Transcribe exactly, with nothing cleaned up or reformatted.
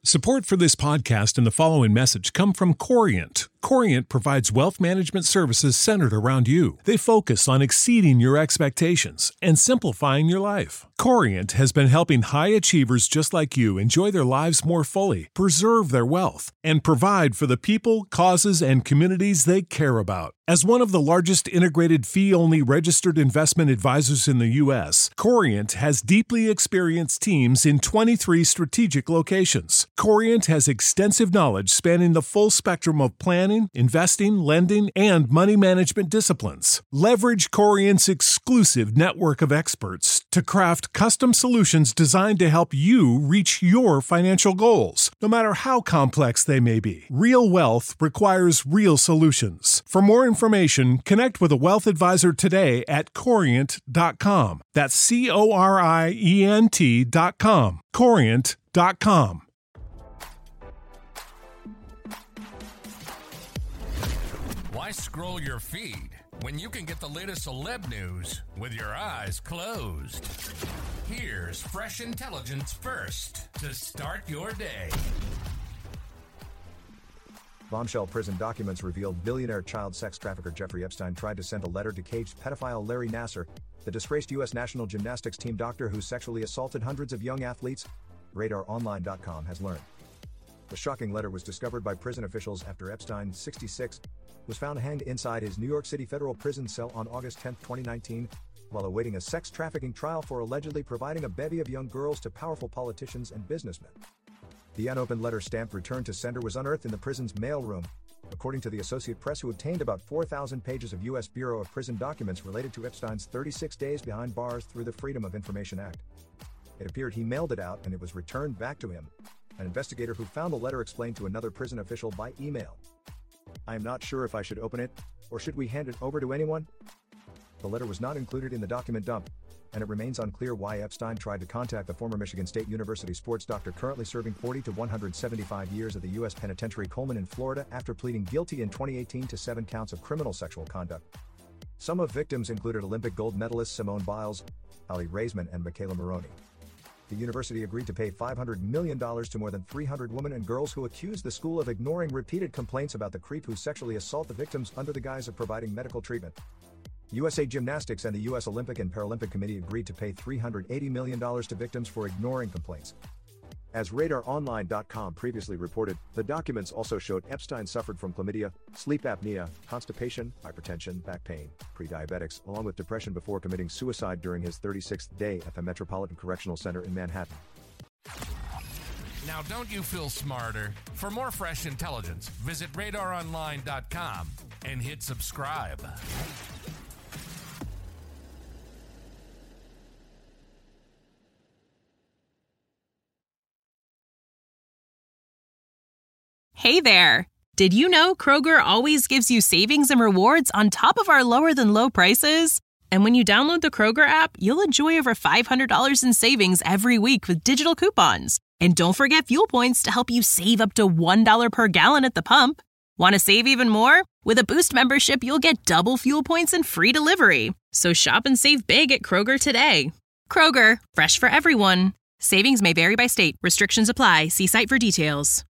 Support for this podcast and the following message come from Corient. Corient provides wealth management services centered around you. They focus on exceeding your expectations and simplifying your life. Corient has been helping high achievers just like you enjoy their lives more fully, preserve their wealth, and provide for the people, causes, and communities they care about. As one of the largest integrated fee-only registered investment advisors in the U S, Corient has deeply experienced teams in twenty-three strategic locations. Corient has extensive knowledge spanning the full spectrum of planning, investing, lending, and money management disciplines. Leverage Corient's exclusive network of experts to craft custom solutions designed to help you reach your financial goals, no matter how complex they may be. Real wealth requires real solutions. For more information, connect with a wealth advisor today at corient dot com. That's C O R I E N T dot com. corient dot com. Why scroll your feed when you can get the latest celeb news with your eyes closed? Here's fresh intelligence first to start your day. Bombshell prison documents revealed billionaire child sex trafficker Jeffrey Epstein tried to send a letter to caged pedophile Larry Nassar, the disgraced U S national gymnastics team doctor who sexually assaulted hundreds of young athletes, radar online dot com has learned. The shocking letter was discovered by prison officials after Epstein, sixty-six, was found hanged inside his New York City federal prison cell on August tenth, twenty nineteen, while awaiting a sex trafficking trial for allegedly providing a bevy of young girls to powerful politicians and businessmen. The unopened letter stamped return to sender was unearthed in the prison's mailroom, according to the Associated Press, who obtained about four thousand pages of U S Bureau of Prison documents related to Epstein's thirty-six days behind bars through the Freedom of Information Act. It appeared he mailed it out and it was returned back to him. An investigator who found the letter explained to another prison official by email, "I am not sure if I should open it, or should we hand it over to anyone?" The letter was not included in the document dump, and it remains unclear why Epstein tried to contact the former Michigan State University sports doctor currently serving forty to one hundred seventy-five years at the U S Penitentiary Coleman in Florida after pleading guilty in twenty eighteen to seven counts of criminal sexual conduct. Some of victims included Olympic gold medalists Simone Biles, Ali Raisman, and Michaela Maroney. The university agreed to pay five hundred million dollars to more than three hundred women and girls who accused the school of ignoring repeated complaints about the creep who sexually assault the victims under the guise of providing medical treatment. U S A Gymnastics and the U S Olympic and Paralympic Committee agreed to pay three hundred eighty million dollars to victims for ignoring complaints. As radar online dot com previously reported, the documents also showed Epstein suffered from chlamydia, sleep apnea, constipation, hypertension, back pain, pre-diabetics, along with depression before committing suicide during his thirty-sixth day at the Metropolitan Correctional Center in Manhattan. Now, don't you feel smarter? For more fresh intelligence, visit radar online dot com and hit subscribe. Hey there! Did you know Kroger always gives you savings and rewards on top of our lower-than-low prices? And when you download the Kroger app, you'll enjoy over five hundred dollars in savings every week with digital coupons. And don't forget fuel points to help you save up to one dollar per gallon at the pump. Want to save even more? With a Boost membership, you'll get double fuel points and free delivery. So shop and save big at Kroger today. Kroger, fresh for everyone. Savings may vary by state. Restrictions apply. See site for details.